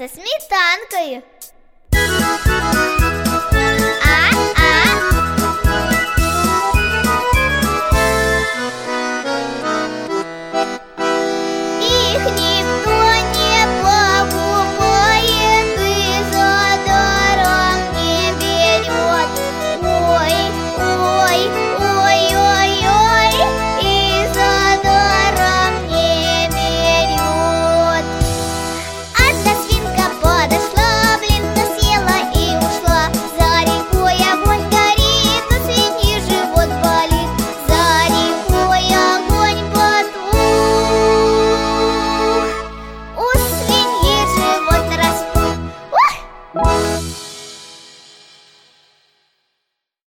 со сметанкой. Их никто не покупает и за даром не берет. Ой, ой, ой, ой, ой, и за даром не берет. Одна свинка подошла, блин-то съела и ушла. За рекой огонь горит, у свиньи живот болит. За рекой огонь потух, у свиньи живот распух.